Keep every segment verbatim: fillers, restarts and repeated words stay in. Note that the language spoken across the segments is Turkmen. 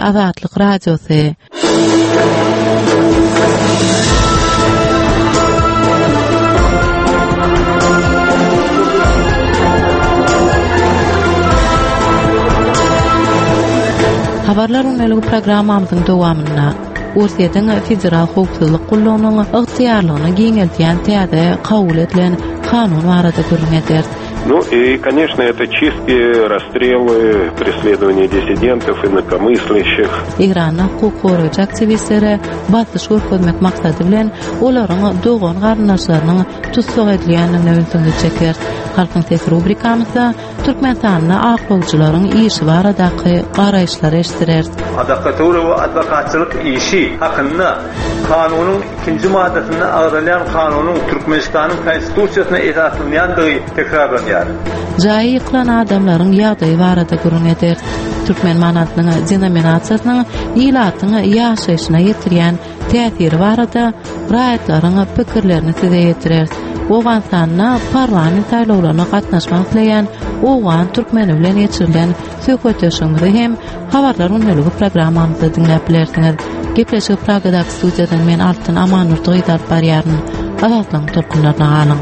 Azatlyk Radiosu. Habarlar öneligi programmamyzyň dowamyna Ursiýetiň federal hukuklyk gullugynyň ygtyýarlygyny giňeltýän täze kabul edilen kanun barada görüňeder. Ну и, конечно, это чистки, расстрелы, преследование диссидентов, инакомыслящих. İran'ın hukuk koruýjy aktivistleri basyş görkezmek maksady bilen olaryň dogan garyndaşlarynyň tutsak edilýändigini öňüne çeker. Halkyň sesi rubrikamyzda Türkmenistanyň aklawçylaryň işi baradaky garaýşlary eşdirer. Adakatura we advokatçylyk işi hakynda kanunyň ikinji maddesinde aýrylýan kanunyň Türkmenistanyň konstitusiýasyna esaslanýandygy tekrarlanýar. Jaý ýyklan adamlaryň ýagdaýy barada görüňeder. Türkmen manatynyň denominasiýasynyň ilatyny ýaşaýyşyna ýetirýän täsiri barada raýatlaryň pikirlerini size ýetirer. Owan sanna parlament saýlawlaryna gatnaşmak dileýän owan türkmeni bilen ýeçirilen söhbetleşigimizi hem habarlar öneligi programmamyzda dinläp bilersiňiz. Gepleşip Pragadaky studiýadan men Altyn Amanur Toýdar barýaryn. Azatlyň tolkunlaryna galyň.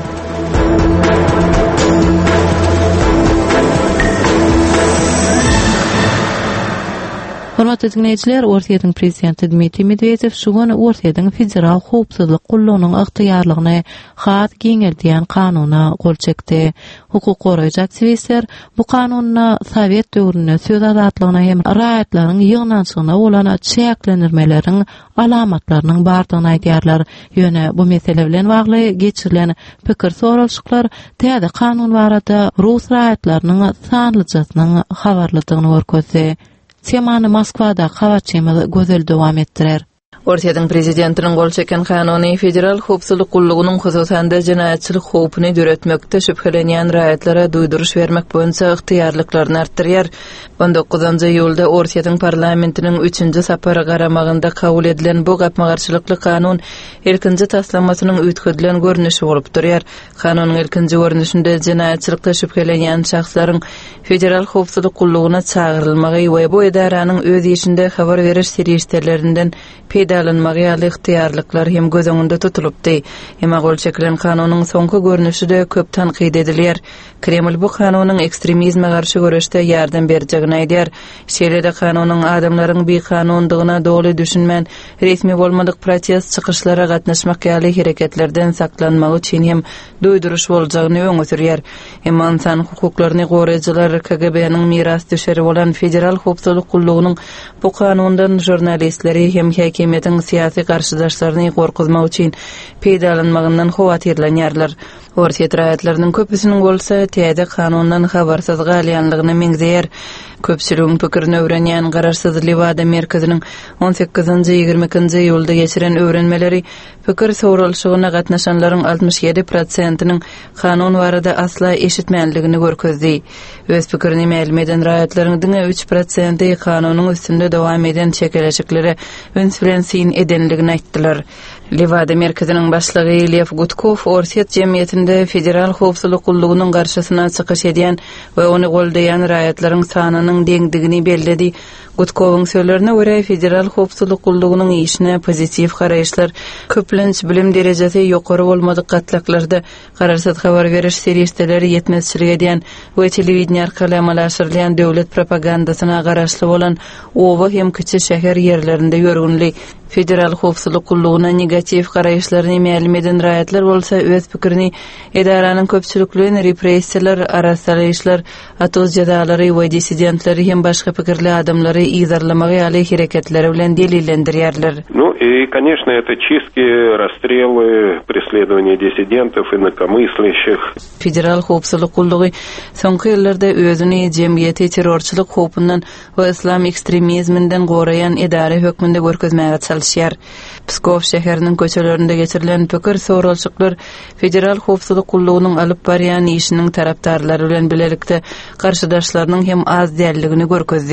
Hormatly dinleyijiler, Ursiýetiň prezidenti Dmitri Medvedev şu gün Ursiýetiň federal hukuklyk gullugynyň ygtyýarlygyny has giňeltýän kanuny gol çekdi. Hukuk goraýjy aktivistler bu kanuny Sowet döwrüne söz azatlygyna hem raýatlaryň ýygnançygyna bolan çäklendirmeleriň alamatlarynyň bardygyny aýdýarlar. Ýöne bu mesele bilen bagly geçirilen pikir soralşyklar täze kanun barada Rus raýatlarynyň sanlyjasynyň habarlydygyny görkezdi. Temany Moskwada habarçymyz gözel dowam etdirer. Ursiýetiň prezidentiniň gol çeken kanuny federal hukuklyk gullugynyň hususanda jinaýatçylyk hukukny döretmekde şüphelenýän raýatlara duýduruş bermek boýunça ygtyýarlyklaryny artdyrýar. on dokuzunçy ýylda Ursiýetiň parlamentiniň üçünji sapary garamagynda kabul edilen bu gapmagarçylykly kanun ilkinji taslamasynyň üýtgedilen görnüşi bolup durýar. Kanunyň ilkinji görnüşinde jinaýatçylykda şüphelenýän şahslaryň federal hukuklyk gullugyna çağırylmagy we bu edaranyň öz işinde habar beriş serişdelerinden peýdalanmagy ýaly ygtyýarlyklar hem göz öňünde tutulupdy. Hem gol çekilen kanunyň soňky görnüşi de köp tanqid edilýär. Kreml bu kanunyň ekstremizme garşy görüşde ýardam berjegini aýdýar. Şeýle-de kanunyň adamlaryň bir kanundygyna dogry düşünmän, resmi bolmadyk protest çykyşlara gatnaşmak ýaly hereketlerden saklanmagy üçin hem duýduruş boljagyny öňe sürýär. Hem insan hukuklaryny goraýjylar K G B'niň miras düşeri bolan federal hukuklyk gullugynyň bu kanundan jurnalistleri hem häkimetiň syýasy garşydaşlaryny gorkuzmak üçin peýdalanmagyndan howatyrlanýarlar. Ursiýet raýatlarynyň köpüsiniň bolsa täze kanundan habarsyz galýanlygyny meňzeýär. Köpçüligiň pikirini öwrenýän Garaşsyz Lewada merkeziniň on sekizinji ýygrimi ikinji ýylda geçiren öwrenmeleri pikir soralşygyna gatnaşanlaryň altmış ýedi prosentiniň kanun barada asla eşitmänligini görkezdi. Öz pikirini ma'lum eden raýatlaryň diňe üç prosenti kanunyň üstünde dowam eden çekeleşiklere önsürensin edenligini aýtdylar. Lewada merkeziniň başlygy Lev Gudkov Ursiýet jemgyýetinde federal hukuklyk gullugynyň garşysyna çykyş edýän we ony goldaýan raýatlaryň sanynyň deňdigini belledi. Gudkowyň sözlerine görä federal hukuklyk gullugynyň işine pozitiw garaýşlar köplenç bilim derejesi ýokary bolmadyk gatlaklarda gararsyz habar beriş serişdeleri ýetmezçilik edýän we telewizion arkaly amalaşdyrylýan döwlet propagandasyna garaşly bolan owa hem kiçi şäher ýerlerinde ýörgünli federal hukuklyk gullugyna negativ garaýşlaryny ma'lum eden raýatlar bolsa öz pikirini edaranyň köpçülikligini repressiýalar, araşdyryşlar, atoz jazalary we dissidentleri hem başga pikirli adamlary izarlamagy ýaly hereketleri bilen delillendirýärler. Ну и, конечно, это чистки, расстрелы, преследование диссидентов, инакомыслящих. Federal hukuklyk gullugy soňky ýyllarda özüni jemgyýeti terrorçylyk hukukundan we islam ekstremizminden goraýan edara hökmünde görkezmäge çalışýar. Pskov şäheriniň köçelerinde geçirilen pikir soralşyklar federal hukuklyk gullugynyň alyp barýan işiniň tarapdarlary bilen bilelikde garşydaşlarynyň hem az dälligini görkezdi.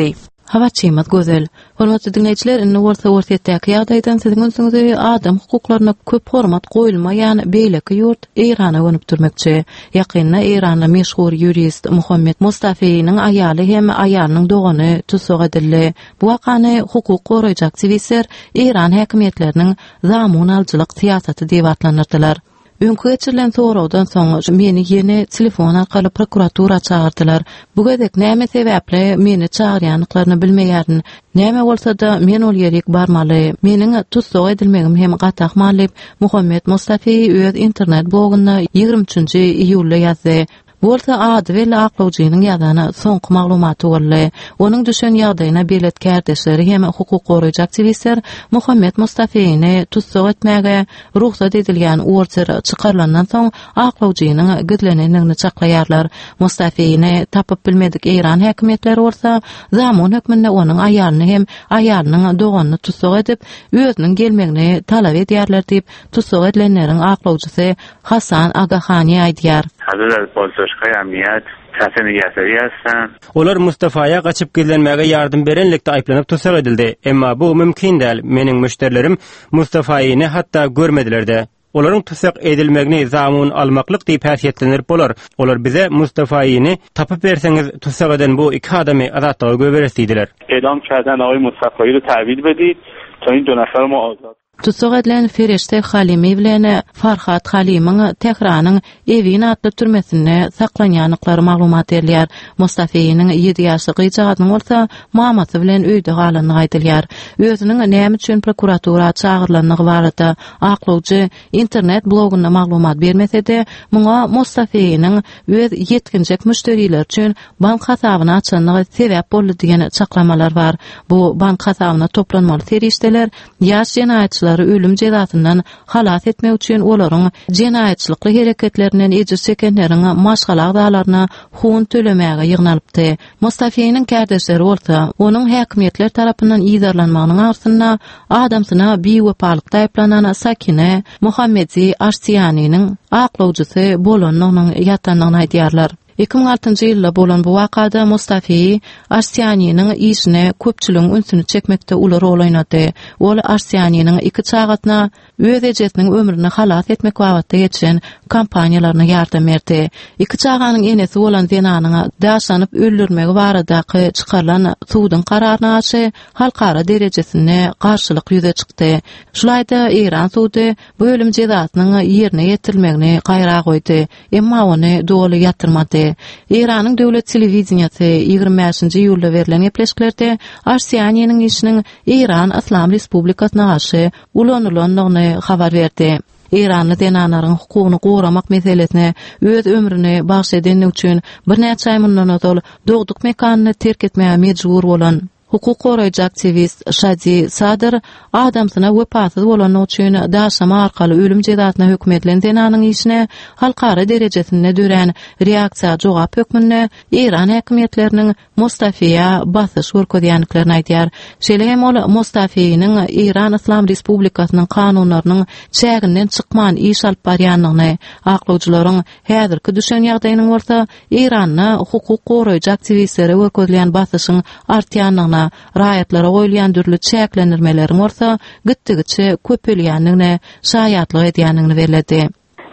Hava çymat gözel. Hormatly dinleýijiler, indi orta ortaýetdäki ýagdaýdan siziň özüňizi adam hukuklaryna köp hormat goýulmaýan beýleki ýurt Irana gönüp durmakçy. Ýakynda Iranda meşhur ýurist Muhammed Mustafaýynyň aýaly hem aýalynyň dogany tutsak edildi. Bu wakany hukuk goraýjak aktivistler Iran häkimetleriniň zamun alçylyk siýasaty diýip atlanyrdylar. Öňkü geçirilen sorawdan soň meni ýene telefon arkaly prokuratura çağırdylar. Bu gedek näme sebäple meni çağırýanlyklaryny bilmeýärdim. Näme bolsa-da men ol ýerek barmaly. Meniň tutsak edilmegim hem gatak malyp Muhammed Mustafaý öz internet blogyna ýygrimi üçinji iýulda ýazdy. Bolsa ady we aklawjynyň ýazana soňky maglumaty boldy. Onuň düşen ýagdaýyna belet kardeşleri hem hukuk goraýjy aktivistler Muhammed Mustafaýyny tutsak etmäge ruhsat edilýän order çykarlandan soň aklawjynyň gidlenenini çaklaýarlar. Mustafaýyny tapyp bilmedik Iran häkimetleri bolsa zamun hökmünde onuň aýalyny hem aýalynyň doganyny tutsak edip özüniň gelmegini talap edýärler diýip tutsak edilenleriň aklawjysy Hasan Agahani aýdýar. Hazır bozdoşkay emniyet çatı niýetleri ýazsan. Olar Mustafaýa gaçyp gelenmäge ýardym berenlikde aýplanyp tutsak edildi. Emma bu mümkin däl. Meniň müşterilerim Mustafaýyny hatda görmediler-de. Olaryň tutsak edilmegini zamun almaklyk diýip häsiýetlenir bolar. Olar bize Mustafaýyny tapyp berseňiz tutsak eden bu iki adamy azatlyga göberesdiler. Elam kerden ağay Mustafaýy täwil bedip, ta in dö nefer ma azat. Tutsak edilen Ferişte Halimi bilen Farhat Halimiň Tehranyň Evin adly türmesinde saklanýanlyklary maglumat edilýär. Mustafaýynyň ýedi ýaşly gyjagynyň bolsa mamasy bilen öýde galanlygy aýdylýar. Özüniň näme üçin prokuratura çağırylanyny barada aklawjy internet blogunda maglumat bermese-de, muňa Mustafaýynyň öz ýetkinjek müşteriler üçin bank hasabyny açanlygy sebäp boldy diýen çaklamalar bar. Bu bank hasabyna toplanmaly ferişteler ýaş jenaýatçylar ölüm jezasyndan halat etmek üçin olaryň jenaýatçylykly hereketlerinden ejir çekenleriň maşgalak dalaryna hun tölemäge ýygnalypdy. Mustafaýynyň kardeşleri bolsa, onuň häkimetler tarapyndan ýydarlanmagynyň arsyna adamsyna biwepalykda aýplanan Sakine Muhammedi Arsyanynyň aklawjysy bolanynyň ýatanlygyny aýdýarlar. iki bin altıncı ýylda bolan bu wakada Mustafaý Arsyanynyň işine köpçüligiň ünsüni çekmekde uly rol oýnady. Ol Arsyanynyň iki çagatyna öz ejesiniň ömrüni halat etmek wagtynda geçen kampaniýalaryna ýardam berdi. İki çaganyň enesi bolan Zenanyň daşanyp öldürmegi baradaky çykarylan suwdyň kararyna aşy halkara derejesinde garşylyk ýüze çykdy. Şulayda Iran suwdy bu ölüm jezasynyň ýerine ýetirilmegini gaýra goýdy. Emma ony doly ýatyrmady. Iranyň döwlet telewizionyasy ýygrimi beşinji ýylda berilen gepleşiklerde Arsiyanynyň işiniň Iran Islam Respublikasyna garşy ulanylandygyny habar berdi. Iranly denanaryň hukugyny goramak meselesine öz ömrüni bagş eden üçin bir näçe aý mundan öňe dogduk mekanyny terk etmäge mejbur bolan hukuk goraýjy aktivist Shadi Sadr adamsyna wepatsy bolan üçin daşama arkaly ölüm jezasyna hökm edilen denanyň işine halkara derejesinde dören reaksiýa jogap hökmüne Iran häkimetleriniň Mustafaýa basyş görkezýänliklerini aýdýar. Şeýle hem ol Mustafaýynyň Iran Islam Respublikasynyň kanunlarynyň çäginden çykman iş alyp barýanlygyny, aklawjylaryň häzirki düşen ýagdaýynyň bolsa Iranyň hukuk goraýjy aktivistleri görkezýän basyşyň artýanlygyna, raýatlara goýulýan dürli çäklendirmeleriň bolsa gitdigiçe köpelýänligine şaýatlyk edýänligini belirdi.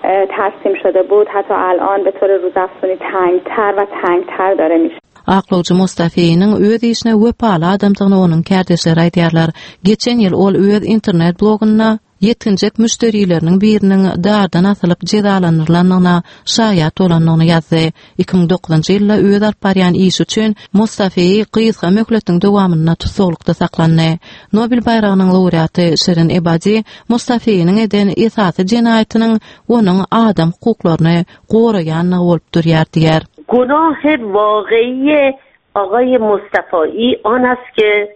ترسیم شده بود حتی الان به طور روزافزونی تنگتر و تنگتر داره میشه. Aklawjy Mustafaýynyň öz işine wepaly adamdygyny onuň kardeşleri aýdýarlar. Geçen ýyl ol öz internet blogyna yetkinjek müşterileriniň biriniň dardan asylyp jezalandyrylanyna şaýat bolanlygyny ýazdy. iki bin dokuzunçy ýylda öz alyp barýan iş üçin Mustafaý gysga möhletiniň dowamyna tutsaklykda saklandy. Nobel bayragynyň laureaty Shirin Ebadi Mustafaýynyň eden esasy jenaýatynyň onuň adam hukuklaryny goraýanlygy bolup durýar diýär. گناه واقعی آقای مصطفی آن است که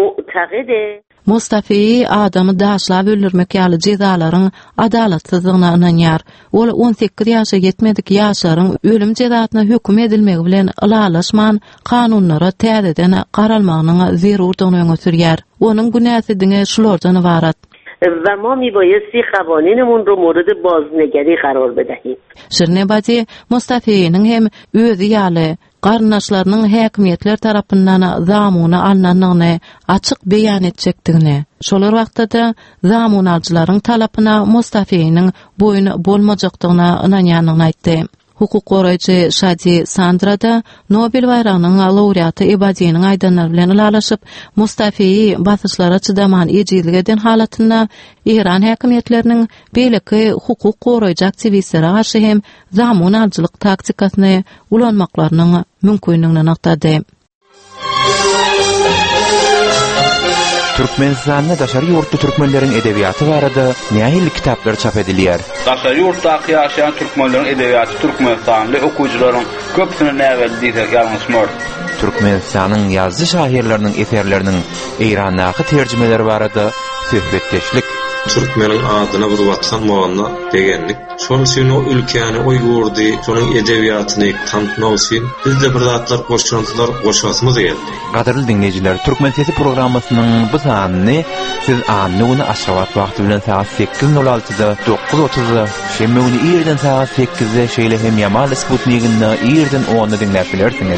معتقده Mustafaý adamy daşlap öldürmek ýaly jezalaryň adalatsyzlygyna inanýar. Ol on sekiz ýaşa ýetmedik ýaşlaryň ölüm jezasyna hökm edilmegi bilen ılalaşman kanunlara täzeden garalmagynyň zerurdygyny öňe sürýär. Onuň günäsi diňe şulardan ibarat. و ما میبایستی قوانینمون رو مورد بازنگری قرار بدهیم. Şirnebadi Mustafaýynyň hem özü ýaly garnaşlarynyň häkimiýetler tarapyndan zamuny alnanyny açyk beýan etjekdigini, şolar wagtda zamun alçylaryň talapyna Mustafiyniň boyun bolmajakdygyna ynanýanyny aýtdy. Hukuk goraýjy Şadi Sandra da Nobel bayragynyň laureaty Ebadiýanyň aýdanlary bilen ilalaşyp, Mustafiy basyşlara çydaman ejizlik eden halatyna İran häkimiýetleriniň beýleki hukuk goraýjy aktivistleri garşy hem zamun alçylyk taktikasyny ulanmaklarynyň mümkinligini aktady. Türkmenistan'da daşary ýurtda türkmenleriň edebiýaty barada nähili kitaplar çap edilýär. Daşary ýurtda ýaşaýan türkmenleriň edebiýaty Türkmenistanly okuwjylaryň köpsini näweldi ýalňysmyr. Türkmenistanyň ýazgy şahyrlarynyň eserleriniň Eýranaky terjimeleri barada söhbetdeşlik. Türkmeniň adyna bir watan moğanna degenlik. Şol üçin o ülkäni oýgurdy, şonuň edebiýatyny tanıtmak üçin bizde bir zatlar goşşantylar goşasymyz geldi. Gaderli dinleyijiler, Türkmen Sesi programmasynyň bu sanyny siz anny güni aşgabat wagty bilen saat sekiz nol altıda dokuz otuzda, şemme güni ýerden saat sekizde şeýle hem Yamal Sputnikinde ýerden onda dinläp bilersiňiz.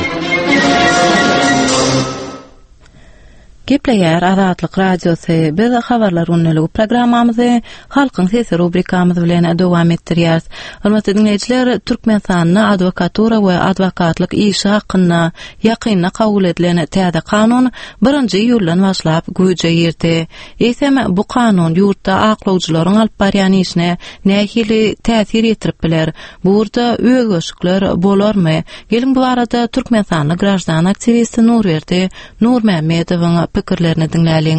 Gepleýär Azatlyk radiosy, biz habarlar unneligi programmamyzy Halkyň Sesi rubrikamyz bilen dowam etdirýäris. Hormatly dinleýijiler, Türkmenistanyň adwokatura we adwokatlyk işi hakynda ýakynna kabul edilen täze kanun birinji ýyldan başlap güýje ýerdi. Eýsem bu kanun ýurtda aklawjylaryň alyp barýan işine nähili täsir ýetirip biler. Burada öýgöşükler bolarmy? Gelin bu arada Türkmenistanyň grajdan aktivisti Nurberdi Nurmehmedowyň pikirlerini dinläliň.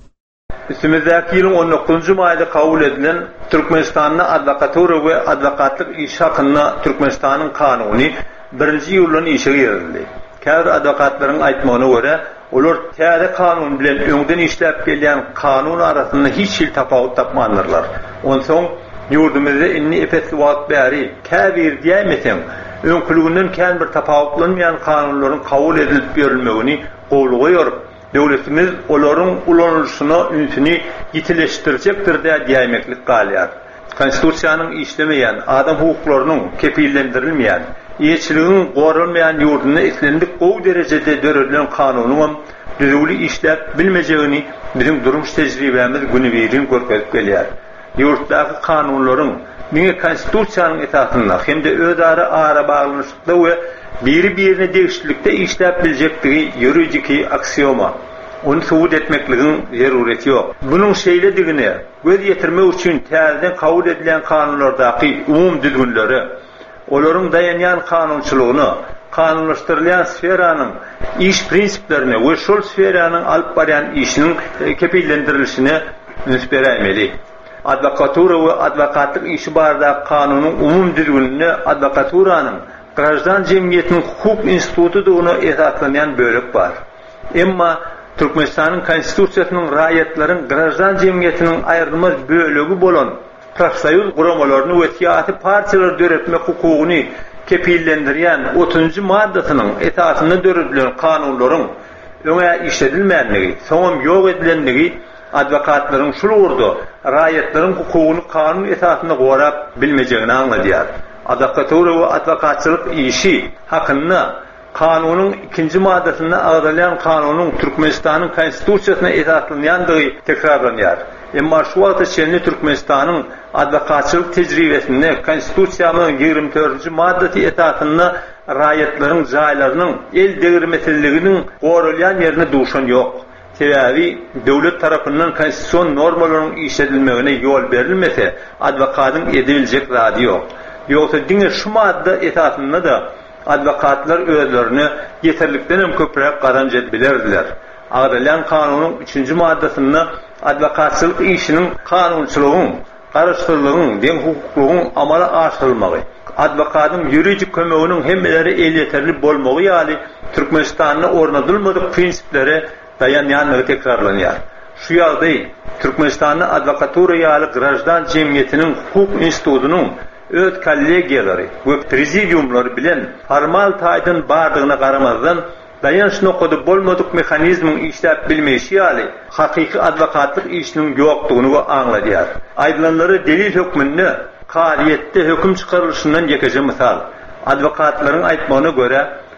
Üstümizdäki ýylyň on dokuzunçy maýda kabul edilen Türkmenistanyň adwokatura we adwokatlyk işi hakynda Türkmenistanyň kanuny birinji ýyldan işe girildi. Käbir adwokatlaryň aýtmagyna görä, olar täze kanun bilen öňden işläp gelýän kanun arasynda hiç şil tapawut tapmandylar. Onsoň ýurdumyzda inni epetli wagt bäri käbir diýmeseň, öňkülüginden kän bir tapawutlanmayan kanunlaryň kabul edilip berilmegini gowy goýar. Döwletimiz olaryň ulanýyşyna ünsini ýitileşdirjekdir diýip diýmeklik galýar. Konstitusiýanyň işlemeýän, adam hukuklarynyň kepillendirilmeýän, ýetçiligiň gorulmaýan ýurduna etlendik gowy derejede döredilen kanunyň düzgün işläp bilmejegini biziň durmuş tejribemiz günüberin görkezip gelýär. Ýurtdaky kanunlaryň niňe konstitusiýanyň esasynda hem de özara ara baglanyşykda we biri-birine degişlikde işläp biljekdigi ýuridiki aksioma. Onu subut etmekligiň zerureti ýok. Bunyň şeýledigine göz ýetirmek üçin täzeden kabul edilen kanunlardaky umum düzgünleri, olaryň dayanýan kanunçylygyny, kanunlaşdyrylýan sferanyň iş prinsiplerini we şol sferanyň alyp barýan işiniň kepillendirilişine nisbet bermeli. Adwokatura we adwokatlyk işi barada kanunyň umum düzgünlüğini adwokaturanyň grajdan jemgyýetiniň hukuk institutudygyna esaslanýan bölek bar. Emma Türkmenistanyň konstitusiýasynyň raýatlaryň grajdan jemgyýetiniň aýrylmaz bölegi bolan profsoýuz guramalaryny we siýasy partiýalar döretmek hukugyny kepillendirýän otuzunçy maddasynyň esasynda döredilen kanunlaryň öňe işledilmänligi, soňam ýok edilenligi adwokatlaryň şol urdu raýatlaryň hukugyny kanun esasynda gorap bilmejegini aňladýar. Adwokatura we adwokatçylyk işi hakynda kanunyň ikinji maddasynda agdalýan kanunyň Türkmenistanyň konstitusiýasyna esaslanýandygy tekrarlanýar. Emma şu wagtda çenli Türkmenistanyň adwokatçylyk tejribesinde konstitusiýanyň ýygrimi dördünçi maddasy esasynda raýatlaryň jaýlarynyň el degirmeseliginiň gorulýan ýerine duşan ýok. Sebebi döwlet tarapyndan konstitusiýon normalarynyň işledilmegine ýol berilmese adwokatyň ediljek rady ýok. Ýoksa diňe şu madda esasynda da adwokatlar özlerini yeterlikden hem köprek gazanç etbilerdiler. Agdalyan kanunyň üçünçi maddasynda adwokatçylyk işiniň kanunçylygyň, garaşdyrlygyň, deň hukuklygyň amala aşyrylmagy, adwokatyň ýuridik kömeginiň hemmeleri el yeterli bolmagy ýaly Türkmenistanyň ornadylmadyk prinsiplere dayanýanlygy tekrarlanýar. Şu ýagdaý Türkmenistanyň adwokatura ýaly grajdan jemgyýetiniň hukuk institutunyň öz kollegiýalary we prezidiumlary bilen formal taýdan bardygyna garamazdan dayanç nokada bolmadyk mexanizmiň işläp bilmeýişi ýaly hakyky adwokatlyk işiniň ýokdugyny aňladýar. Aýdylanlary delil hökmünde qadiýetde höküm çykarylşyndan ýekeje misal. Adwokatlaryň aýtmagyna görä,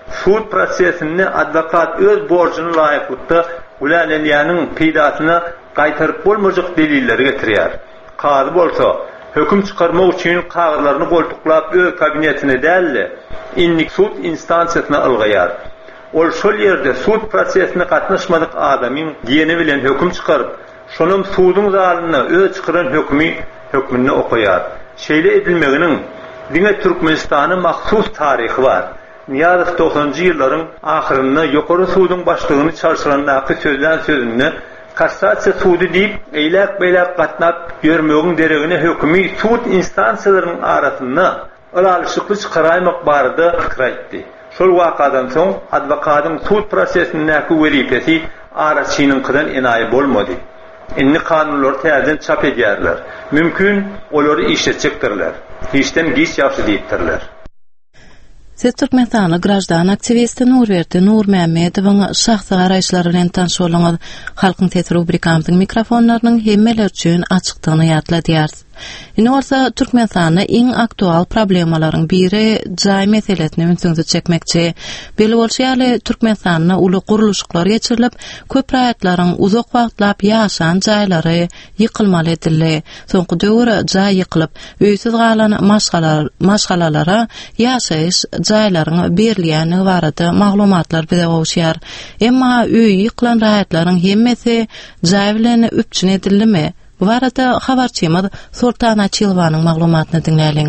Suud prosesini advokat öz borcunu layıklıkta ulanelyanın peydasyna qaytarıp bolmajak delilleri getirýär. Qazy bolsa höküm çıkarmak üçin kağıtlarını goltuklap öz kabinetine däldi. Inlik suud instansiýasyna ılgyýar. Ol şol ýerde suud prosesine gatnaşmadyk adamyň diýeni bilen höküm çıkaryp, şonun suudun zalyna öz çıkaran hökmi hökmünü okuýar. Şeýle edilmeginiň diňe Türkmenistanyň mahsus taryhy bar. Niyazov doksanjy ýyllaryň ahyrynda ýokary suudun başlygyny çarşyran naky sözlän sözünde kassasiýa suudy diýip eýlek-beýlek gatnap ýörmegiň deregine hökmi suud instansiýalarynyň arasynda ılalışykly çykaraýmak barada pikir aýtdy. Şol wakadan soň adwokatyň suud prosesindäki welipesi araçynyňkydan enaý bolmady. Inni kanunlar täzen çap edýärler. Mümkin olary işletjekdirler. Hiçden giç ýaşy diýipdirler. Siz Türkmenistanyň grajdan aktivisti Nurberdi Nurmämmedowyň şahsy garaýşlary bilen tanış bolaňyz. Halkyň sesi rubrikamyň mikrofonlarynyň hemmeler üçin açykdygyny ýatladýar. Ine bolsa Türkmenistanyň iň aktual problemalaryň biri jaý meselesini ünsüňize çekmekçi. Beli bolşaýaly Türkmenistanyň uly guruluşlar geçirilip, köp raýatlaryň uzak wagtlap ýaşan jaýlary ýykylmaly edildi. Soňky döwür jaý ýykylyp, öýsiz galan maşgalar maşgalalara ýaşaýyş jaýlaryň berilýäni barada maglumatlar bize gowşýar. Emma öý ýykylan raýatlaryň hemmesi jaý bilen üpçün edildimi? Bu arada habarçymyz Sultana Çylwanyň maglumatyny dinläliň.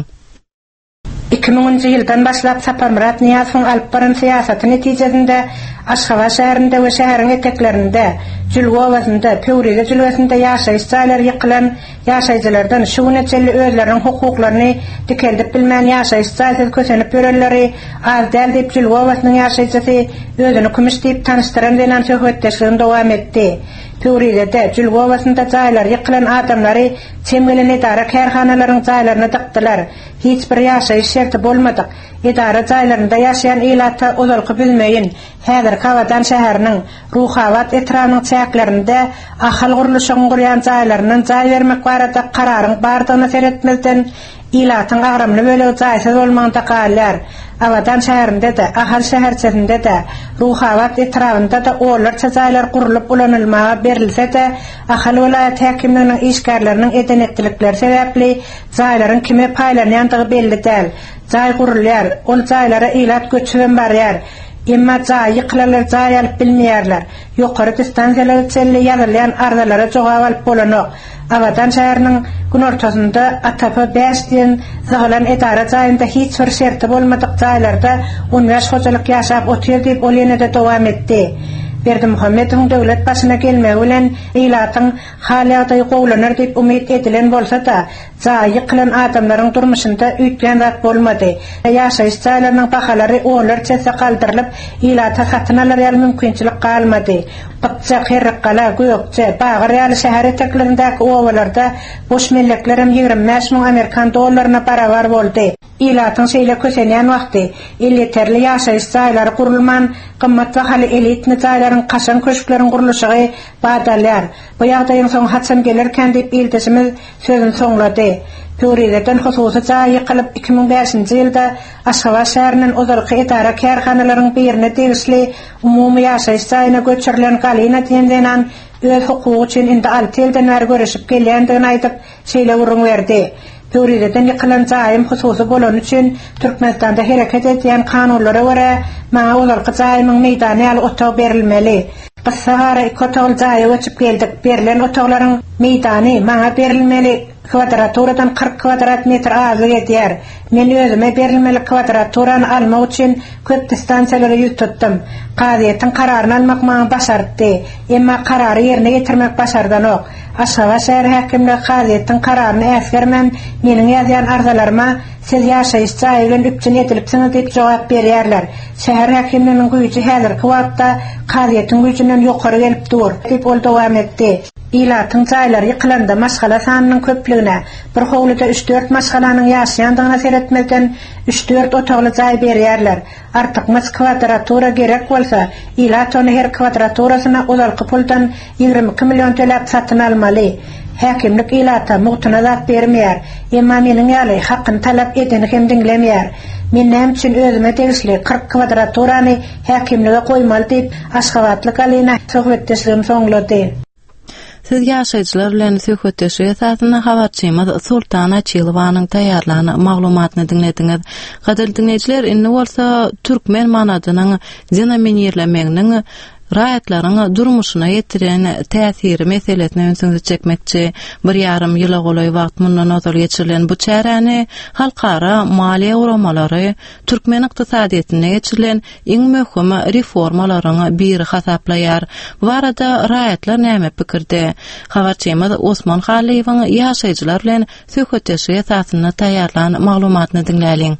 iki miňinji ýyldan başlap Saparmurat Niýazowyň alyp baran siýasaty netijesinde Aşgabat şäherinde we şäheriň eteklerinde, Jülgo owasynda, Pöwride jülgesinde ýaşaýyş jaýlary ýykylan ýaşaýjylardan şu neçeli özläriniň hukuklaryny dikeldip bilmän ýaşaýyş jaýsy kösenip ýörenleri az däl diýip Jülgo owasynyň ýaşaýjysy özüni kümüş diýip tanıştyran bilen söhbetleşigini dowam etdi. Pöwride Jülgo owasynda jaýlary ýykylan adamlary çemgelen edara kärhanalaryň jaýlaryna dykdylar. Hiç bir ýaşaýyş şerti bolmadyk. Edara jaýlarynda ýaşaýan elatda ozalky bilmeýin. Häzir Kawadan şäheriniň Ruhawat etranyň çäklerinde ahal guruluşyny gurýan jaýlarynyň jaý bermek barada kararyň bardygyny seretmezden ilatyň agramly bölegi jaýsız bolmagynda galar. Awadan şäherinde de, ahal şäherçesinde de, Ruhawat etrafynda da olarça jaýlar gurulup ulanylmaga berilse de, ahal welaýat häkimliginiň işgärleriniň edenetlikleri sebäpli jaýlaryň kime paýlanýandygy belli däl. Jaý gurulýar, ol jaýlara ilat göçüren barýar. Emma jaý ýykylalar jaý alyp bilmeýärler. Ýokary distansiýalara çelli ýazylýan arzalara jogap alyp bolanok. Awadan şäheriniň gün ortasynda Atapa beş diýen zalan edara jaýynda hiç bir şerti bolmadyk jaýlarda on beş hojalyk ýaşap otyr diýip ol ýene-de dowam etdi. Berdimuhammedowyň döwlet başyna gelmegi bilen ilatyň halaty gowlanar diýip umyt edilen bolsa-da, jaý ýykylan adamlaryň durmuşynda üýtgen zat bolmady. Ýaşaýyş jaýlarynyň bahalary olarça galdyrylyp, ilata satyn alýan mümkinçilik galmady. Batça Herqala, Gökçe, Bagır ýaly şäher eteklerindäki owalarda boş melleklerim ýigrimä beş miň Amerikan dollaryna barabar boldy. İlatyň şeýle kösenýän wagty, eliterli ýaşaýyş jaýlary gurulman, gymmat bahaly elitni jaýlaryň kaşan köşkleriň guruluşy badalýar. Bu ýagdaýyň soň haçan gelerken diýip iltisimiz sözüni soňlady. Pöwrideden hususy jaý ýykylyp iki miň beşinji ýylda Aşgabat şäheriniň ozalky edara kärhanalaryň birine tegişli umumy ýaşaýyş jaýyna göçürilen Galina diýenden öz hukuky üçin indi alty ýyldan bäri görüşip gelýändigini aýdyp şeýle urun berdi. Pöwrideden ýykylan jaýym hususy bolan üçin Türkmenistanda hereket edýän kanunlara görä maňa ozalky jaýymyň meýdany aly otag berilmeli. Qıssagara iki otagly jaýy geçip geldik. Berilen otaglaryň meýdany maňa berilmeli. Kvadraturadan kırk kvadrat metr azy edýär. Men özüme berilmeli kvadraturany almak üçin köp distansiýalary ýüz tutdum. Gaziýetiň kararyny almak maňa başardy. Emma karary ýerine getirmek başardanok. Aşgabat şäher häkimligi gaziýetiň kararyny äsgermän meniň ýazýan arzalaryma siz ýaşaýyş jaýy bilen üpçün edilipsiňiz diýip jogap berýärler. Şäher häkimliginiň güýji häzirki wagtda gaziýetiň güýjünden ýokary gelip dur diýip ol dowam etdi. İlatyň jaýlary ýykylanda maşgala sanynyň köpligine, bir howluda üç dört maşgalanyň ýaşaýandygyna seretmezden üç dört otagly jaý berýärler. Artyk mas kvadratura gerek bolsa, ilat onu her kvadraturasına ozalky puldan ýygrimi iki million töläp satyn almaly. häkimlik ilata muhtuna zat bermeýär. Emma meniň ýaly hakkyn talap edeni hem dinlemeýär. Men näme üçin özüme tegisli kırk kvadraturany häkimlige goýmaly diýip Aşgabatlyk alyna söhbetdeşligim soňlady. Siz ýaşaýjylar bilen söhbetdeşik esasyna habarçymyz Sultan Açylowanyň taýýarlany maglumatyny dinlediňiz. Gaderli dinleýijiler, indi bolsa türkmen manadynyň dinaminirlemeginiň raýatlaryň durmuşyna ýetiren täsiri meselesini öňsüňize çekmekçi. Bir ýarym ýyla golay wagt mundan nazar geçirilen bu çäräni halkara maliýe uramalary türkmen ykdysadyýatyna geçirilen iň möhüm reformalaryň biri hasaplaýar. Bu arada raýatlar näme pikirde? Habarçymyz Osman Haliýewiň ýaşaýjylar bilen söhbetdeşik esasyna taýýarlan maglumatyny dinläliň.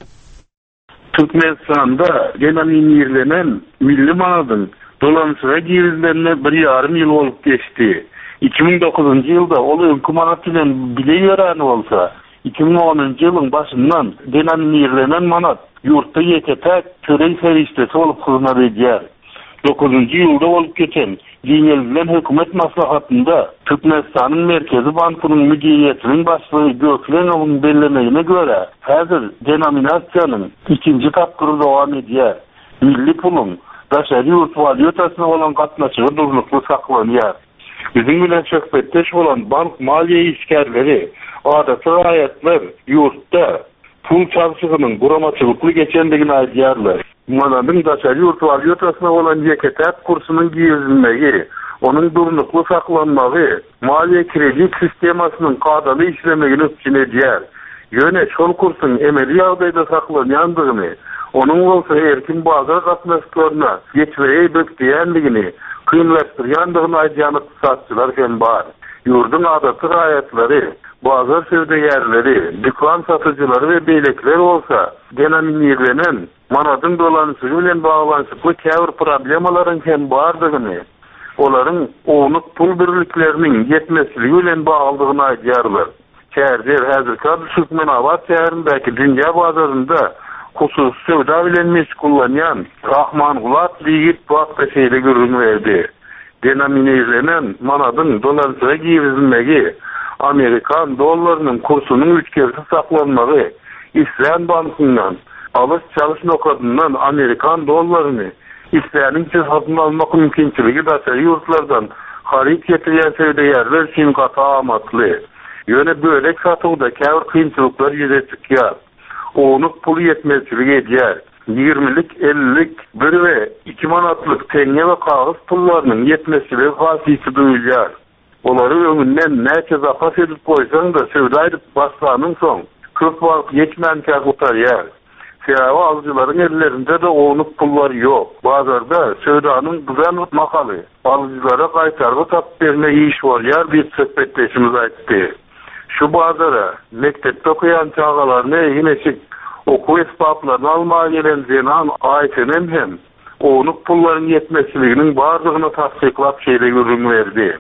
Türkmenistanda dinaminirlenen milli manadyň dolanışyga girizlerine bir yarım yıl olup geçti. iki bin dokuzuncu yılda ol hükümet bilen bile ýöräni bolsa, iki bin onuncu ýylyň başyndan dinaminirlenen manat ýurtda ýeketäk töre serişdesi olup hyzmat edýär. dokuzuncu ýylda olup geçen giňeldilen hökümet maslahatynda Türkmenistanyň Merkezi Bankynyň müdiriýetiniň başlygy Göklen ogyň bellemegine göre häzir denominasiýanyň ikinji tapgyry dowam edýär. Milli pulun daşary ýurt valyutasyna bolan gatnaşygy durlukly saklanýar. Bizim bilen söhbetdeş bolan bank maliýe işgärleri, adaty raýatlar ýurtda pul çarşygynyň guramaçylykly geçendigini aýdýarlar. Manadyň daşary ýurt valyutasyna bolan ýeketäk kursynyň girizilmegi, onun durlukly saklanmagy, maliýe kredit sistemasynyň gadaly işlemegini üçin edýär. Ýöne şol kursyň emeli ýagdaýda saklanýandygyny, onun bolsa erkin bazar gatnaşyklaryna geçmeyi bekleýändigini, kynlaşdyrýandygyny aýdýan ykdysadçylar hem bar. Ýurdun adaty raýatlary, bazar söwdegärleri, dükkan satyjylary we beýlekler bolsa, denominirlenen manadyň dolanışygy bilen baglanşykly käbir problemalaryň hem bardygyny, olaryň onyk pul birlikleriniň ýetmesligi bilen baglandygyny aýdýarlar. Şäherler häzirki Türkmen Awat şäherindäki dünýä bazarynda hususy söwda bilen meşgullanýan Rahman Gulat diýip wagtda şeýle görünýärdi. Denominirlenen manadyň dolanışyga girizilmegi, Amerikan dollarynyň kursynyň üçgerisi saklanmagy, İslam bankynyň alys çalyş nokatyndan Amerikan dollaryny İslamyň satyn almak mümkinçiligi daşary ýurtlardan harit getirýän söwdegärler üçin gata amatly. Ýöne bölek satywda käbir kynçylyklar ýüze çykýar. Onyk pul ýetmezçiligi edýär. ýigrilik, ellik, bir we iki manatlyk teňe we kagys pullarynyň ýetmezçiligi hasysy duýulýar. Olary öňünden näçe zapas edip goýsaň da söwda edip başlanyň soň köp wagt ýetmänkä gutarýar. Seýaby alyjylaryň ellerinde de onyk pullar ýok. Bazarda söwdanyň güzel makaly, alyjylara gaýtargy tap berme iş bolýar diýip söhbetdeşimiz aýtdy. Şu bazara mektepde okuyan çağalarını ehineşik oku esbaplarını almaya gelen zenan ayetinin hem onuk pulların yetmesiliğinin barlığını tasdiklap şeyle görünverdi.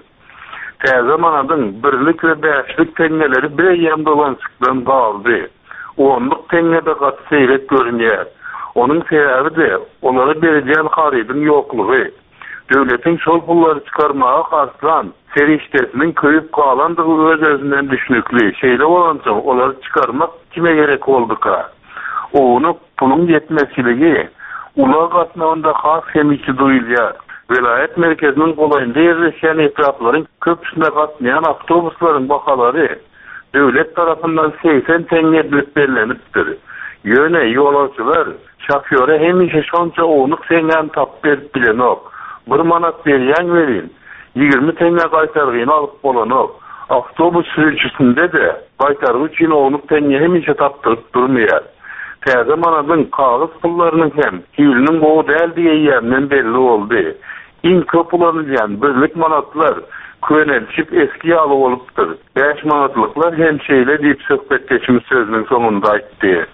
Täze manadın birlik ve beşlik tengeleri bir eyyem dolanışıktan kaldı. Onluk tengede kat seyret görünýär. Onun sebebi de onlara berýän haridin ýoklugy. Döwletiň şol pulları çıkarmağa karşılan serişdesinin köyüp kalandığı öz özünden düşnükli şeyle olanca onları çıkarmak kime gerek olduka? Onu pulun yetmesiligi ula gatnağında has hemiçi duyulýar. Velayet merkezinin kolayında yerleşen etrafların köpüsüne katmayan avtobusların bakalari devlet tarafından seksen teňe edilip bellenipdir. Ýöne ýolançylar şoföre hemişe şonça onuk seňen tap berip bilenok. Bir manat berýän werin, ýigirmi teňe gaýtargyny alyp bolanok. Avtobus sürücüsinde de gaýtargy üçin onuk teňe hemişe tapdyryp durmaýar. Täze manadyň kagys pullarynyň hem hiýliniň gowy däl diýýänden belli boldy. İň köp ulanylýan birlik manatlar könelçip eski ýaly bolupdyr. beş manatlyklar hem şeýle diýip söhbetdeşimiz sözüniň soňunda aýtdy.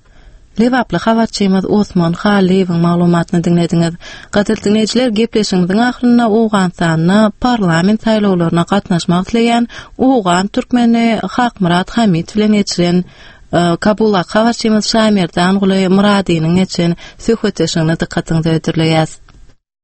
Lewaply habarçymyz Osman Haliýewiň maglumatyny dinlediňiz. Gaderli dinleýijiler, gepleşigiňiziň ahyrynda Owganstanyň parlament saýlawlaryna gatnaşmak dileýän Owgan türkmeni Hakmurat Hamid bilen geçiren Kabula habarçymyz Şamirdan Gulay Muradynyň geçen söhbetdeşigine dikkatiňizi ýetirleýäs.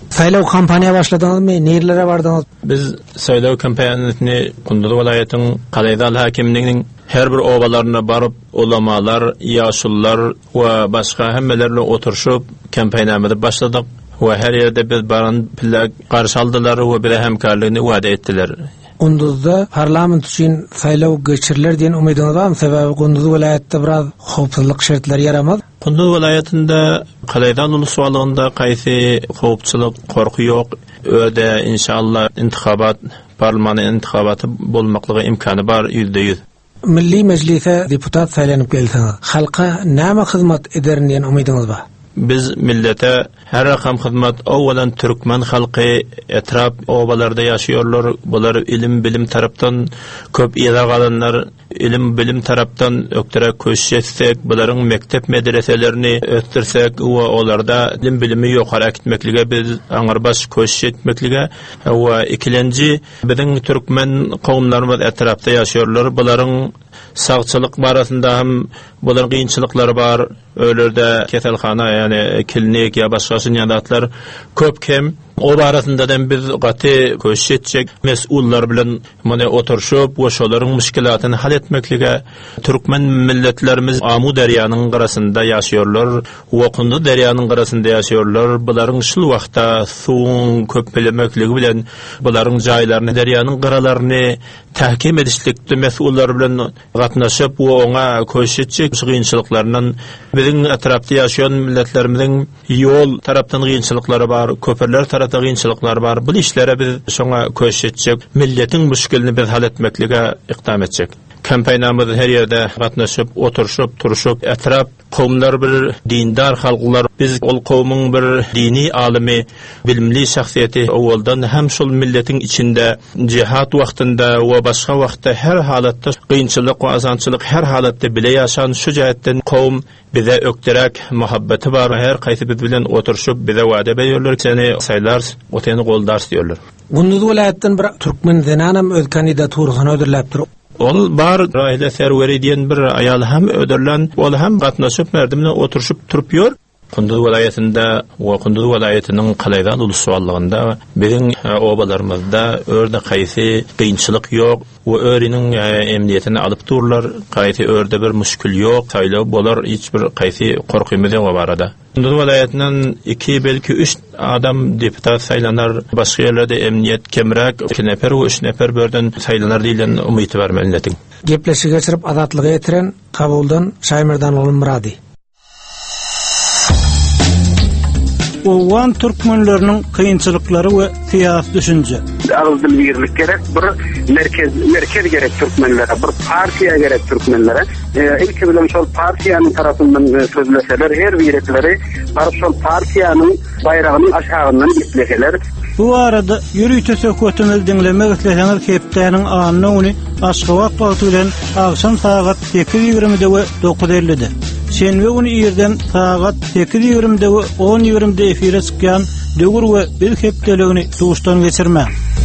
Saylov kampanya başladığınızmı? Nerelere vardınız? Biz saylov kampanyasını Kunduz vilayetining Qalaydal hakimligining her bir obalarına barıp ulamalar, yaşlılar ve başka hemmelerle oturuşup kampanyamızı başladık. Ve her yerde biz baran pilla karşı aldılar ve bir hemkarlığını vaade ettiler. Kunduzda parlament için saylov geçirilir diyen umidiniz var mı? Sebebi Kunduz vilayette biraz hopsuzluk şartları yaramaz. Kunduz vilayetinde Qalaydal ulusuvalığında kaysi hopsuzluk korku yok. Öde inşallah intikabat, parlament intikabatı bulmaklığı imkanı var yüzde yüz. Milli Meclise deputat saylanıp gelseniz, halka näme hizmet ederin diyen umidiniz var? Biz millete her rakam hizmet avvalan Türkmen halkı etraf obalarda yaşıyorlar. Bular ilim bilim taraftan köp iyada kalanlar ilim bilim taraftan öktüre köşetsek, buların mektep medreselerini ötürsek ve olarda ilim bilimi yukarı gitmeklige biz anarbaş köşetmeklige ve ikilenci bizim Türkmen kavimlerimiz etrafta yaşıyorlar. Buların sağçılık barasında hem buların kıyınçılıkları var. Öylerde keselhana yani klinik ya başkasının yanatlar köp kem. O barasında da biz qati köşetçek mesullar bilen mana oturuşup ve şoların müşkilatını hal etmeklige Türkmen milletlerimiz Amu Derya'nın qarasında yaşıyorlar. Okundu Derya'nın qarasında yaşıyorlar. Buların şul vaqtda suun köpelemekligi bilen buların jaylarını Derya'nın qaralarını tahkim edişlikde mesullar bilen gatnaşıp ve ona köşetçek kıyınçılıklarından bizim etrafta yaşayan milletlerimizin yol taraftan kıyınçılıkları var, köperler taraftan kıyınçılıklar var. Bu işlere biz şuna köşetçek, milletin müşkilini biz hal etmeklige iqdam edecek. Kampanyamızı her yerde gatnaşıp, oturuşup, turuşup, etraf kavimler bir dindar halklar, biz ol kavmin bir dini alimi, bilimli şahsiyeti oğuldan hem şol milletin içinde cihat vaktinde ve başka vakitte her halatta kıyınçılık ve azançılık her halatta bile yaşan şu cihetten kavim bize öktürek muhabbeti var. Her kaysi biz bilen oturuşup bize vaade veriyorlar. Seni saylar, oteni qoldars diyorlar. Kunduz vilayetten bir Türkmen zenanam öz kandidaturasını ödürleptir. Ol bar aile serveri diyen bir ayal hem ödürlen, ol hem gatnaşıp merdimine oturuşup turupyor. Kunduz vilayetinde ve Kunduz vilayetinin Qalaydal ulusuvalığında bizim obalarımızda örde kaysi kıyınçılık yok ve örinin emniyetini alıp dururlar. Kaysi örde bir müşkül yok. Saylav bolar hiçbir kaysi korkuyumuz yok var arada. Kunduz vilayetinden iki belki üç adam deputat saylanar. Başka yerlerde emniyet kemrak iki nefer ve üç nefer börden saylanar deyilen umiti var milletin. Gepleşi geçirip adatlığı etiren Kabuldan Şaymirdan olun Muradi. Owan Türkmenlerinin kıyınçılıkları ve siyasi düşünce. Ağızlı birlik gerek, bir merkez merkez gerek Türkmenlere, bir partiya gerek Türkmenlere. Ee, ilk bilen şol partiyanın tarafından sözleseler, her biretleri şol partiyanın bayrağının aşağından gitleseler. Bu arada yürüyüşe sökütümüz dinlemek isteyenler keptenin anını Aşgabat vaxtı akşam saat sekiz yirmide ve dokuz ellide. Şenbe günü ýerden saat sekiz ýigrimide we on ýigrimide efire çykýan döwür we bir hepdelegini tuguşdan geçirme.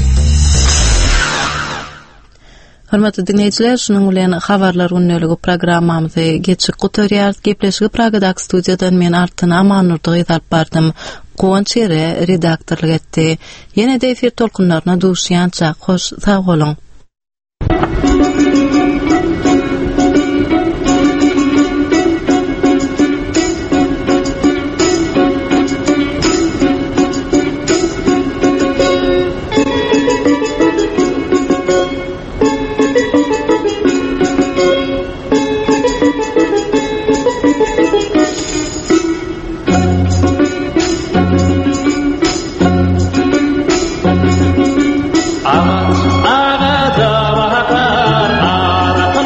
Hormatly dinleýijiler, şunuň bilen habarlar günnäligi programmamyzy geçik gutarýar. Gepleşigi Pragadaky studiýadan men Artan Amanurdy ýazyp bardym. Goňçere redaktorlyk etdi. Ýene-de efir tolkunlaryna duşýança hoş sag bolun. Ağada bakar, ağratan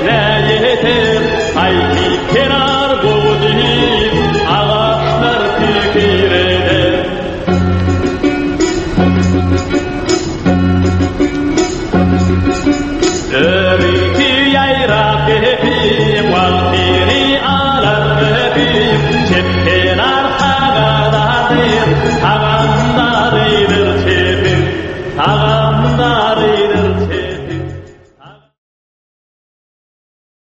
yeter ayki kenar boğdayım ağaçlar fikir eder Örüntü yayrak hepim Valtiri alar hepim Çepkenar hagadardır Hagandardır